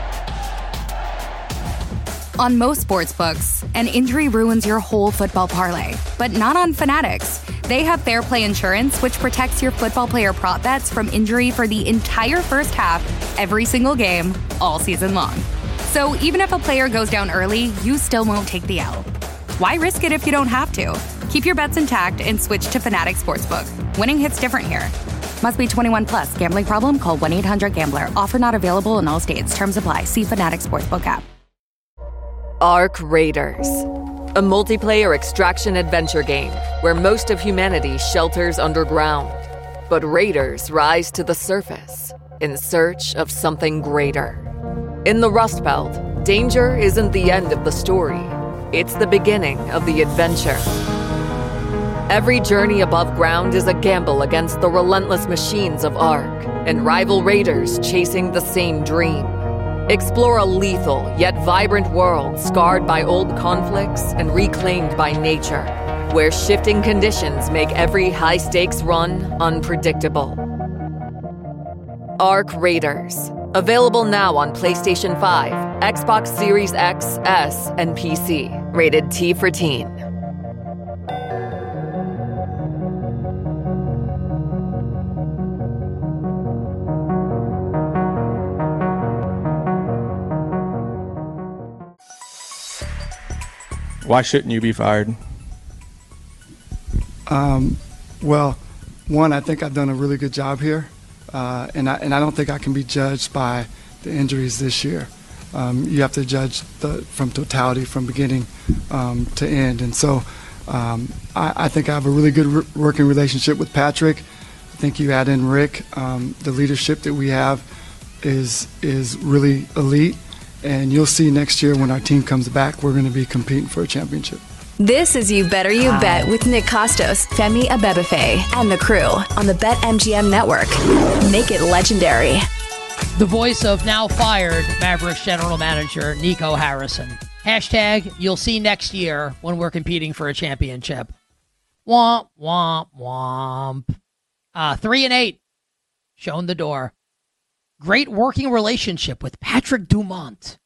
[SPEAKER 16] On most sportsbooks, an injury ruins your whole football parlay, but not on Fanatics. They have Fair Play Insurance, which protects your football player prop bets from injury for the entire first half, every single game, all season long. So even if a player goes down early, you still won't take the L. Why risk it if you don't have to? Keep your bets intact and switch to Fanatics Sportsbook. Winning hits different here. Must be 21 plus. Gambling problem? Call 1-800-GAMBLER. Offer not available in all states. Terms apply. See Fanatics Sportsbook app.
[SPEAKER 12] Ark Raiders, a multiplayer extraction adventure game where most of humanity shelters underground. But raiders rise to the surface in search of something greater. In the Rust Belt, danger isn't the end of the story. It's the beginning of the adventure. Every journey above ground is a gamble against the relentless machines of Ark and rival raiders chasing the same dream. Explore a lethal yet vibrant world scarred by old conflicts and reclaimed by nature, where shifting conditions make every high-stakes run unpredictable. Ark Raiders. Available now on PlayStation 5, Xbox Series X, S, and PC. Rated T for Teen.
[SPEAKER 17] Why shouldn't you be fired?
[SPEAKER 18] Well, one, I think I've done a really good job here, and I don't think I can be judged by the injuries this year. You have to judge from totality, from beginning to end. And so I think I have a really good working relationship with Patrick. I think you add in Rick. The leadership that we have is really elite. And you'll see next year when our team comes back, we're going to be competing for a championship.
[SPEAKER 10] This is You Better You Bet with Nick Costos, Femi Abebefe, and the crew on the BetMGM network. Make it legendary.
[SPEAKER 7] The voice of now fired Mavericks general manager Nico Harrison. Hashtag you'll see next year when we're competing for a championship. Womp, womp, womp. 3-8. Shown the door. Great working relationship with Patrick Dumont.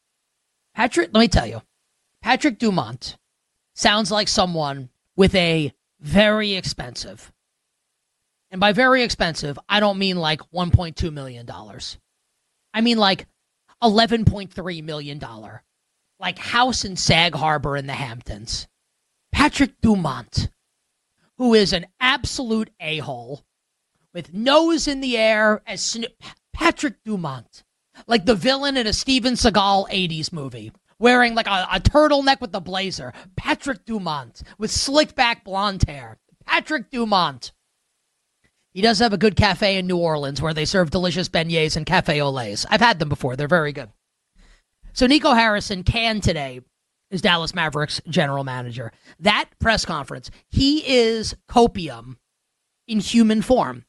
[SPEAKER 7] Let me tell you, Patrick Dumont sounds like someone with a very expensive, and by very expensive, I don't mean like $1.2 million. I mean like $11.3 million. Like house in Sag Harbor in the Hamptons. Patrick Dumont, who is an absolute a-hole with nose in the air as Patrick Dumont, like the villain in a Steven Seagal 80s movie, wearing like a turtleneck with a blazer. Patrick Dumont with slicked back blonde hair. Patrick Dumont. He does have a good cafe in New Orleans where they serve delicious beignets and cafe au laits. I've had them before. They're very good. So Nico Harrison today is Dallas Mavericks general manager. That press conference, he is copium in human form.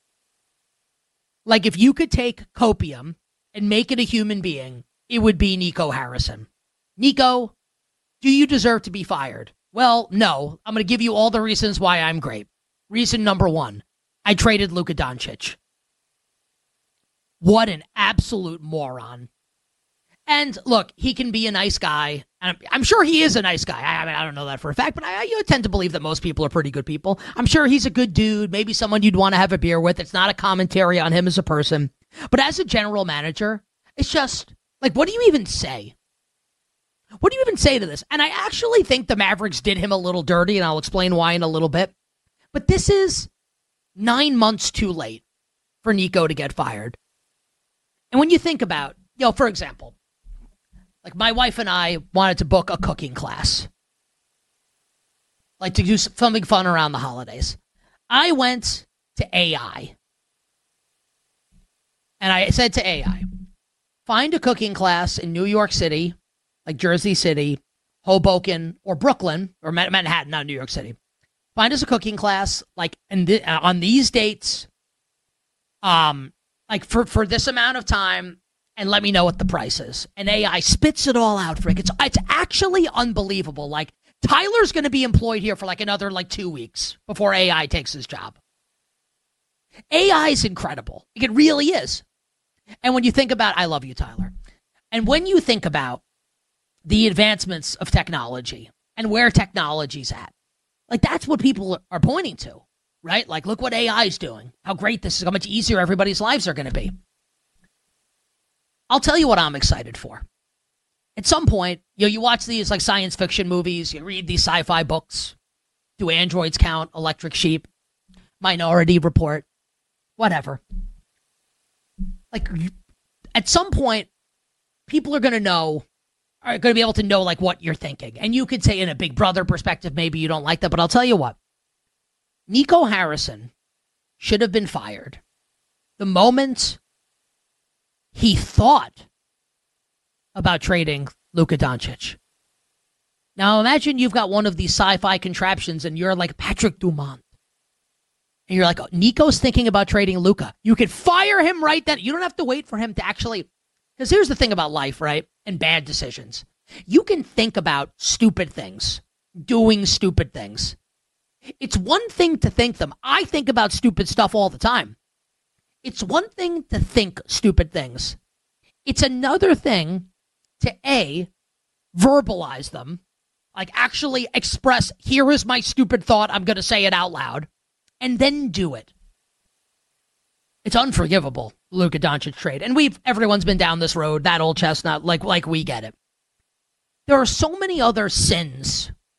[SPEAKER 7] Like if you could take copium and make it a human being, it would be Nico Harrison. Nico, do you deserve to be fired? Well, no. I'm going to give you all the reasons why I'm great. Reason number one, I traded Luka Doncic. What an absolute moron. And look, he can be a nice guy. And I'm sure he is a nice guy. I don't know that for a fact, but I tend to believe that most people are pretty good people. I'm sure he's a good dude, maybe someone you'd want to have a beer with. It's not a commentary on him as a person. But as a general manager, it's just, like, what do you even say? What do you even say to this? And I actually think the Mavericks did him a little dirty, and I'll explain why in a little bit. But this is 9 months too late for Nico to get fired. And when you think about, for example, like my wife and I wanted to book a cooking class. Like to do something fun around the holidays. I went to AI. And I said to AI, find a cooking class in New York City, like Jersey City, Hoboken, or Brooklyn, or Manhattan, not New York City. Find us a cooking class, like on these dates, like for this amount of time, and let me know what the price is. And AI spits it all out, Frick. It's actually unbelievable. Like, Tyler's going to be employed here for like another 2 weeks before AI takes his job. AI is incredible. It really is. And when you think about, I love you, Tyler. And when you think about the advancements of technology and where technology's at, like that's what people are pointing to, right? Like, look what AI is doing. How great this is. How much easier everybody's lives are going to be. I'll tell you what I'm excited for. At some point, you watch these like science fiction movies, you read these sci-fi books. Do androids count? Electric Sheep, Minority Report, whatever. Like, at some point, people are going to be able to know like what you're thinking. And you could say in a Big Brother perspective, maybe you don't like that, but I'll tell you what. Nico Harrison should have been fired the moment he thought about trading Luka Doncic. Now imagine you've got one of these sci-fi contraptions and you're like Patrick Dumont. And you're like, oh, Nico's thinking about trading Luka. You could fire him right then. You don't have to wait for him to actually... Because here's the thing about life, right? And bad decisions. You can think about stupid things, doing stupid things. It's one thing to think them. I think about stupid stuff all the time. It's one thing to think stupid things. It's another thing to A, verbalize them, like actually express, here is my stupid thought, I'm going to say it out loud, and then do it. It's unforgivable, Luka Doncic trade. And everyone's been down this road, that old chestnut, like we get it. There are so many other sins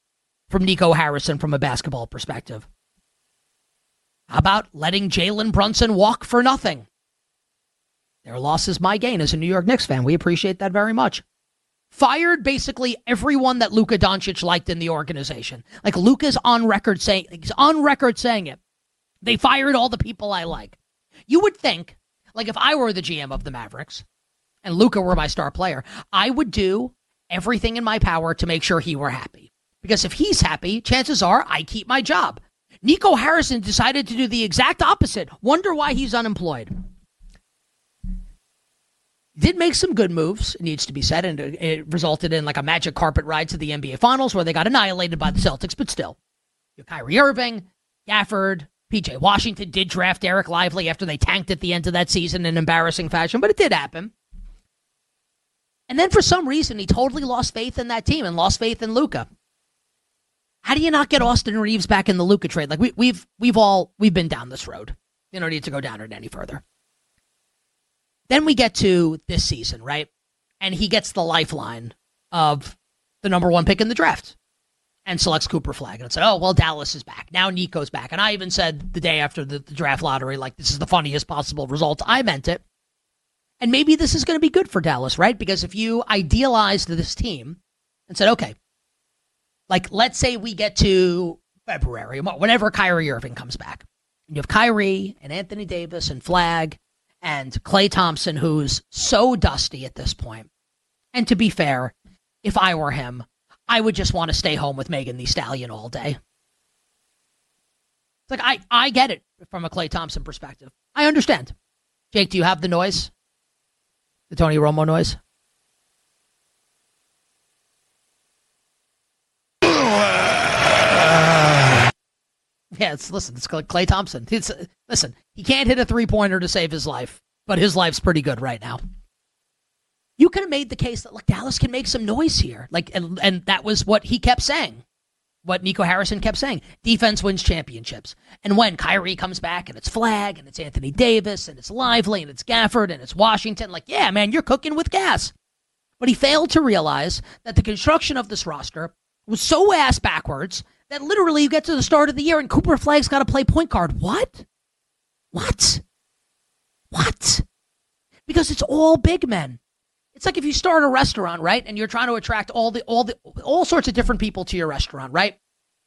[SPEAKER 7] from Nico Harrison from a basketball perspective. How about letting Jalen Brunson walk for nothing? Their loss is my gain as a New York Knicks fan. We appreciate that very much. Fired basically everyone that Luka Doncic liked in the organization. Like Luka's on record saying it. They fired all the people I like. You would think, like if I were the GM of the Mavericks and Luka were my star player, I would do everything in my power to make sure he were happy. Because if he's happy, chances are I keep my job. Nico Harrison decided to do the exact opposite. Wonder why he's unemployed. Did make some good moves, it needs to be said, and it resulted in like a magic carpet ride to the NBA Finals where they got annihilated by the Celtics, but still. Kyrie Irving, Gafford, PJ Washington did draft Derek Lively after they tanked at the end of that season in embarrassing fashion, but it did happen. And then for some reason, he totally lost faith in that team and lost faith in Luka. How do you not get Austin Reeves back in the Luka trade? Like we've been down this road. You don't need to go down it any further. Then we get to this season, right? And he gets the lifeline of the number 1 pick in the draft and selects Cooper Flagg. And it's like, oh, well, Dallas is back. Now Nico's back. And I even said the day after the draft lottery, like, this is the funniest possible result. I meant it. And maybe this is going to be good for Dallas, right? Because if you idealized this team and said, okay, like, let's say we get to February, whenever Kyrie Irving comes back. And you have Kyrie and Anthony Davis and Flagg and Klay Thompson, who's so dusty at this point. And to be fair, if I were him, I would just want to stay home with Megan Thee Stallion all day. It's like, I get it from a Klay Thompson perspective. I understand. Jake, do you have the noise? The Tony Romo noise? Yeah, it's Klay Thompson. Listen, he can't hit a three-pointer to save his life, but his life's pretty good right now. You could have made the case that, look, Dallas can make some noise here. And that was what he kept saying, what Nico Harrison kept saying. Defense wins championships. And when Kyrie comes back and it's Flagg and it's Anthony Davis and it's Lively and it's Gafford and it's Washington, like, yeah, man, you're cooking with gas. But he failed to realize that the construction of this roster was so ass backwards that literally you get to the start of the year and Cooper Flagg's got to play point guard. What? Because it's all big men. It's like if you start a restaurant, right? And you're trying to attract all sorts of different people to your restaurant, right?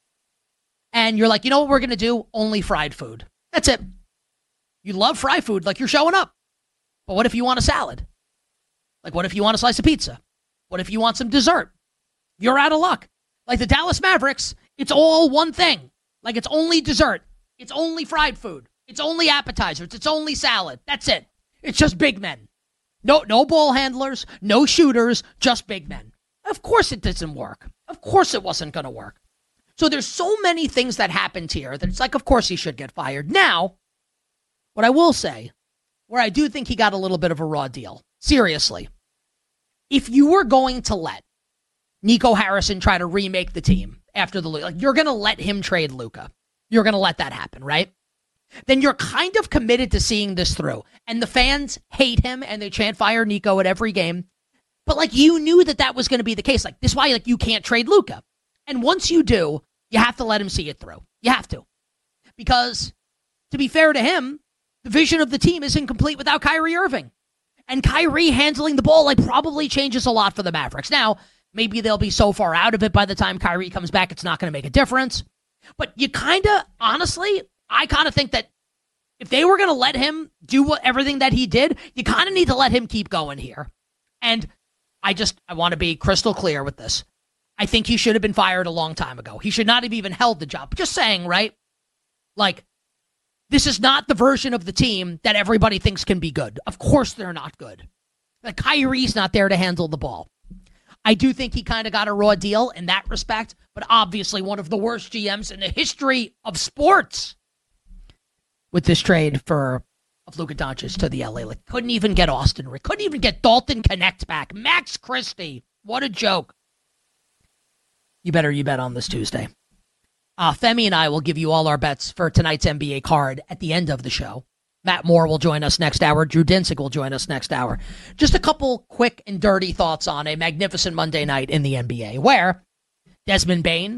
[SPEAKER 7] And you're like, you know what we're going to do? Only fried food. That's it. You love fried food, like you're showing up. But what if you want a salad? Like, what if you want a slice of pizza? What if you want some dessert? You're out of luck. Like the Dallas Mavericks, it's all one thing. Like, it's only dessert. It's only fried food. It's only appetizers. It's only salad. That's it. It's just big men. No ball handlers, no shooters, just big men. Of course it doesn't work. Of course it wasn't going to work. So there's so many things that happened here that it's like, of course he should get fired. Now, what I will say, where I do think he got a little bit of a raw deal, seriously, if you were going to let Nico Harrison try to remake the team after the, like, you're going to let him trade Luka. You're going to let that happen, right? Then you're kind of committed to seeing this through. And the fans hate him and they chant fire Nico at every game. But like, you knew that was going to be the case. Like, this is why, like, you can't trade Luka. And once you do, you have to let him see it through. You have to. Because to be fair to him, the vision of the team isn't complete without Kyrie Irving. And Kyrie handling the ball, like, probably changes a lot for the Mavericks. Now, maybe they'll be so far out of it by the time Kyrie comes back, it's not going to make a difference. But you kind of, honestly, I kind of think that if they were going to let him do everything that he did, you kind of need to let him keep going here. And I want to be crystal clear with this. I think he should have been fired a long time ago. He should not have even held the job. Just saying, right? Like, this is not the version of the team that everybody thinks can be good. Of course they're not good. Like, Kyrie's not there to handle the ball. I do think he kind of got a raw deal in that respect, but obviously one of the worst GMs in the history of sports with this trade of Luka Doncic to the LA. Like, couldn't even get Austin Rick. Couldn't even get Dalton Connect back. Max Christie. What a joke. You bet on this Tuesday. Femi and I will give you all our bets for tonight's NBA card at the end of the show. Matt Moore will join us next hour. Drew Dinsick will join us next hour. Just a couple quick and dirty thoughts on a magnificent Monday night in the NBA where Desmond Bane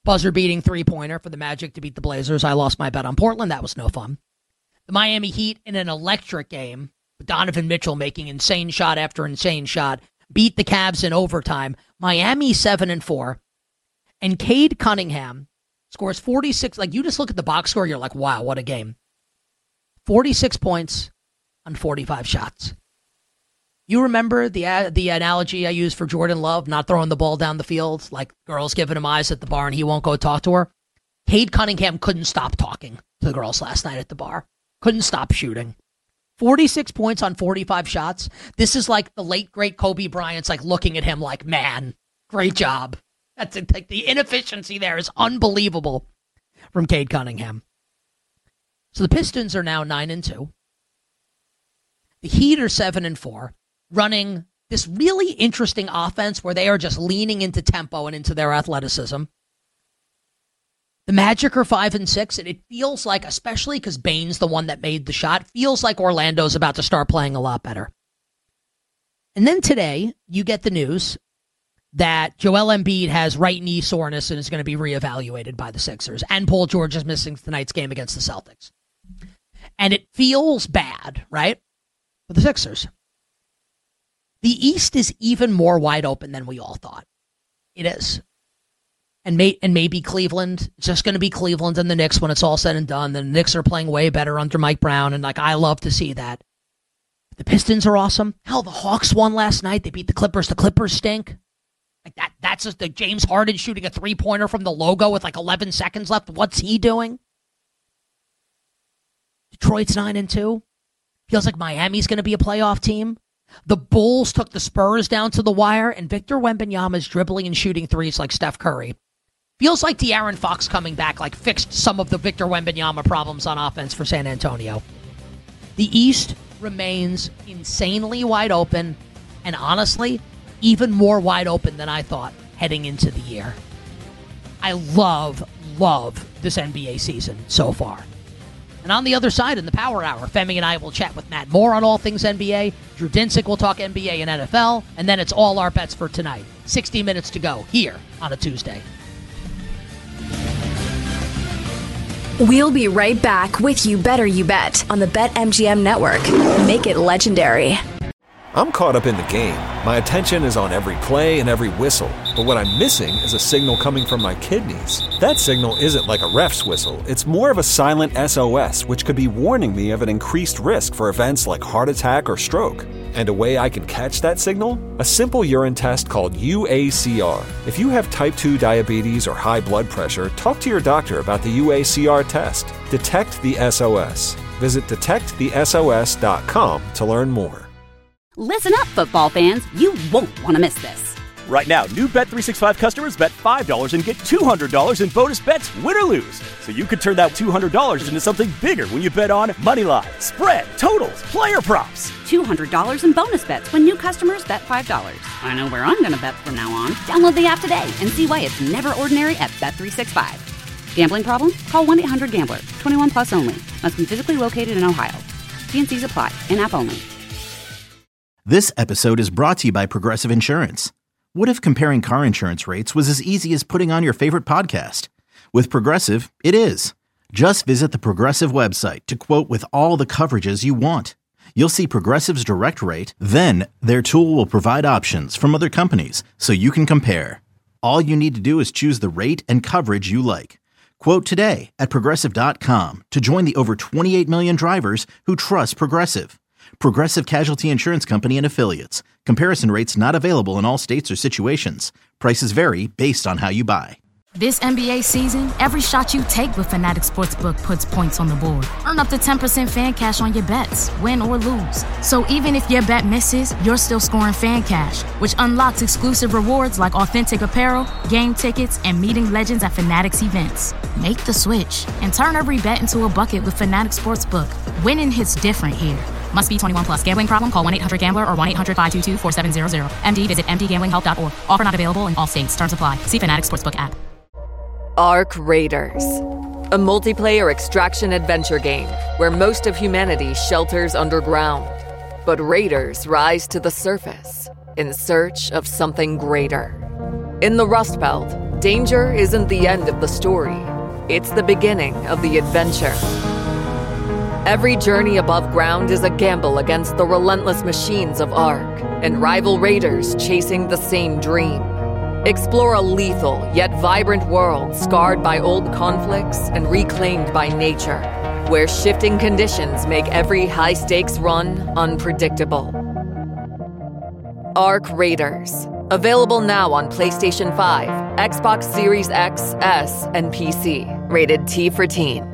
[SPEAKER 7] Buzzer-beating three-pointer for the Magic to beat the Blazers. I lost my bet on Portland. That was no fun. The Miami Heat in an electric game, with Donovan Mitchell making insane shot after insane shot, beat the Cavs in overtime. Miami 7-4. And Cade Cunningham scores 46. Like, you just look at the box score, you're like, wow, what a game. 46 points on 45 shots. You remember the analogy I used for Jordan Love not throwing the ball down the field, like girls giving him eyes at the bar and he won't go talk to her? Cade Cunningham couldn't stop talking to the girls last night at the bar. Couldn't stop shooting. 46 points on 45 shots. This is like the late, great Kobe Bryant's like looking at him like, man, great job. That's it. Like, the inefficiency there is unbelievable from Cade Cunningham. So the Pistons are now 9-2. The Heat are 7-4, running this really interesting offense where they are just leaning into tempo and into their athleticism. The Magic are 5-6, and it feels like, especially because Bane's the one that made the shot, feels like Orlando's about to start playing a lot better. And then today, you get the news that Joel Embiid has right knee soreness and is going to be reevaluated by the Sixers, and Paul George is missing tonight's game against the Celtics. And it feels bad, right, for the Sixers. The East is even more wide open than we all thought. It is. And maybe Cleveland, it's just going to be Cleveland and the Knicks when it's all said and done. The Knicks are playing way better under Mike Brown, and I love to see that. The Pistons are awesome. Hell, the Hawks won last night. They beat the Clippers. The Clippers stink. That's just the James Harden shooting a three-pointer from the logo with 11 seconds left. What's he doing? Detroit's 9-2. Feels like Miami's going to be a playoff team. The Bulls took the Spurs down to the wire, and Victor Wembanyama's dribbling and shooting threes like Steph Curry. Feels like De'Aaron Fox coming back fixed some of the Victor Wembanyama problems on offense for San Antonio. The East remains insanely wide open, and honestly, even more wide open than I thought heading into the year. I love this NBA season so far. And on the other side, in the Power Hour, Femi and I will chat with Matt Moore on all things NBA. Drew Dinsick will talk NBA and NFL. And then it's all our bets for tonight. 60 minutes to go here on a Tuesday.
[SPEAKER 10] We'll be right back with You Better You Bet on the BetMGM network. Make it legendary.
[SPEAKER 14] I'm caught up in the game. My attention is on every play and every whistle. But what I'm missing is a signal coming from my kidneys. That signal isn't like a ref's whistle. It's more of a silent SOS, which could be warning me of an increased risk for events like heart attack or stroke. And a way I can catch that signal? A simple urine test called UACR. If you have type 2 diabetes or high blood pressure, talk to your doctor about the UACR test. Detect the SOS. Visit detectthesos.com to learn more.
[SPEAKER 2] Listen up, football fans. You won't want to miss this.
[SPEAKER 3] Right now, new Bet365 customers bet $5 and get $200 in bonus bets, win or lose. So you could turn that $200 into something bigger when you bet on Moneyline, spread, totals, player props.
[SPEAKER 2] $200 in bonus bets when new customers bet $5. I know where I'm going to bet from now on. Download the app today and see why it's never ordinary at Bet365. Gambling problem? Call 1-800-GAMBLER. 21 plus only. Must be physically located in Ohio. T&Cs apply. In-app only.
[SPEAKER 4] This episode is brought to you by Progressive Insurance. What if comparing car insurance rates was as easy as putting on your favorite podcast? With Progressive, it is. Just visit the Progressive website to quote with all the coverages you want. You'll see Progressive's direct rate, then their tool will provide options from other companies so you can compare. All you need to do is choose the rate and coverage you like. Quote today at Progressive.com to join the over 28 million drivers who trust Progressive. Progressive Casualty Insurance Company and Affiliates. Comparison rates not available in all states or situations. Prices vary based on how you buy.
[SPEAKER 11] This NBA season, every shot you take with Fanatic Sportsbook puts points on the board. Earn up to 10% fan cash on your bets, win or lose. So even if your bet misses, you're still scoring fan cash, which unlocks exclusive rewards like authentic apparel, game tickets, and meeting legends at Fanatic's events. Make the switch and turn every bet into a bucket with Fanatic Sportsbook. Winning hits different here. Must be 21 plus. Gambling problem? Call 1-800-GAMBLER or 1-800-522-4700. MD, visit mdgamblinghelp.org. Offer not available in all states. Terms apply. See Fanatic Sportsbook app.
[SPEAKER 12] Ark Raiders, a multiplayer extraction adventure game where most of humanity shelters underground. But raiders rise to the surface in search of something greater. In the Rust Belt, danger isn't the end of the story. It's the beginning of the adventure. Every journey above ground is a gamble against the relentless machines of ARC and rival raiders chasing the same dream. Explore a lethal yet vibrant world scarred by old conflicts and reclaimed by nature, where shifting conditions make every high-stakes run unpredictable. ARC Raiders. Available now on PlayStation 5, Xbox Series X, S, and PC. Rated T for Teen.